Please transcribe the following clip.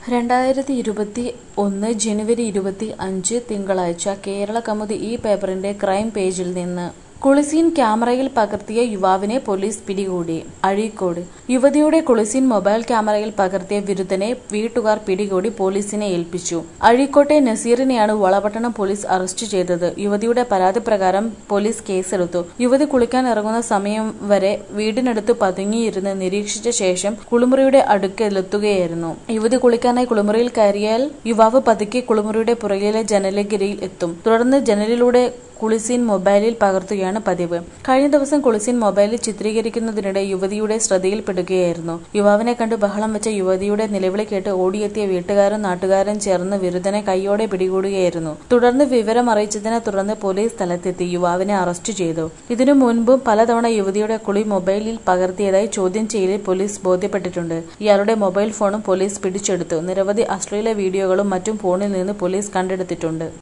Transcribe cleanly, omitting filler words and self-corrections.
2021 ജനുവരി 25 തിങ്കളാഴ്ച കേരള കൗമുദി ഈ പേപ്പറിന്റെ ക്രൈം പേജിൽ നിന്ന് കുളിസീൻ ക്യാമറയിൽ പകർത്തിയ യുവാവിനെ പോലീസ് പിടികൂടി. അഴീക്കോട് യുവതിയുടെ കുളിസീൻ മൊബൈൽ ക്യാമറയിൽ പകർത്തിയ വിരുദ്ധനെ വീട്ടുകാർ പിടികൂടി പോലീസിനെ ഏൽപ്പിച്ചു. അഴീക്കോട്ടെ നസീറിനെയാണ് വളപട്ടണം പോലീസ് അറസ്റ്റ് ചെയ്തത്. യുവതിയുടെ പരാതി പ്രകാരം പോലീസ് കേസെടുത്തു. യുവതി കുളിക്കാൻ ഇറങ്ങുന്ന സമയം വരെ വീടിനടുത്ത് പതുങ്ങിയിരുന്ന് നിരീക്ഷിച്ച ശേഷം കുളിമുറിയുടെ അടുക്കലെത്തുകയായിരുന്നു. യുവതി കുളിക്കാനായി കുളിമുറിയിൽ കയറിയാൽ യുവാവ് പതുക്കെ കുളിമുറിയുടെ പുറകിലെ ജനലരികിൽ എത്തും. തുടർന്ന് ജനലിലൂടെ കുളിസീൻ മൊബൈലിൽ പകർത്തുകയാണ് പതിവ്. കഴിഞ്ഞ ദിവസം കുളിസീൻ മൊബൈലിൽ ചിത്രീകരിക്കുന്നതിനിടെ യുവതിയുടെ ശ്രദ്ധയിൽപ്പെടുകയായിരുന്നു. യുവാവിനെ കണ്ട് ബഹളം വെച്ച യുവതിയുടെ നിലവിളി കേട്ട് ഓടിയെത്തിയ വീട്ടുകാരും നാട്ടുകാരും ചേർന്ന് വിരുദ്ധനെ കൈയോടെ പിടികൂടുകയായിരുന്നു. തുടർന്ന് വിവരം അറിയിച്ചതിനെ തുടർന്ന് പോലീസ് സ്ഥലത്തെത്തി യുവാവിനെ അറസ്റ്റ് ചെയ്തു. ഇതിനു മുൻപും പലതവണ യുവതിയുടെ കുളി മൊബൈലിൽ പകർത്തിയതായി ചോദ്യം ചെയ്യലിൽ പോലീസ് ബോധ്യപ്പെട്ടിട്ടുണ്ട്. ഇയാളുടെ മൊബൈൽ ഫോണും പോലീസ് പിടിച്ചെടുത്തു. നിരവധി അശ്ലീല വീഡിയോകളും മറ്റും ഫോണിൽ നിന്ന് പോലീസ് കണ്ടെടുത്തിട്ടുണ്ട്.